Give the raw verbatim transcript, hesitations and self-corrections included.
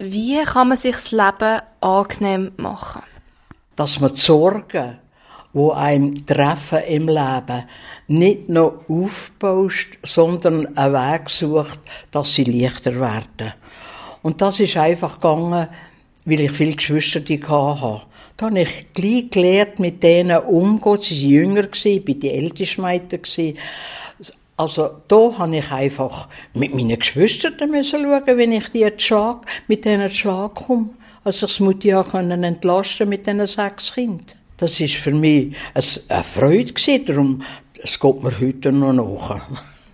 Wie kann man sich das Leben angenehm machen? Dass man die Sorgen, die einem treffen im Leben, nicht noch aufbaust, sondern einen Weg sucht, dass sie leichter werden. Und das ist einfach gegangen, weil ich viele Geschwister hatte. Da habe ich gleich gelernt, mit denen umzugehen. Sie waren jünger, ich war die älteste Mädchen. Also da habe ich einfach mit meinen Geschwistern schauen, wenn ich die Schlag, mit denen Schlag komme. Also ich Mutti ja können entlasten mit diesen sechs Kindern. Das war für mich eine Freude, darum es geht mir heute noch nach.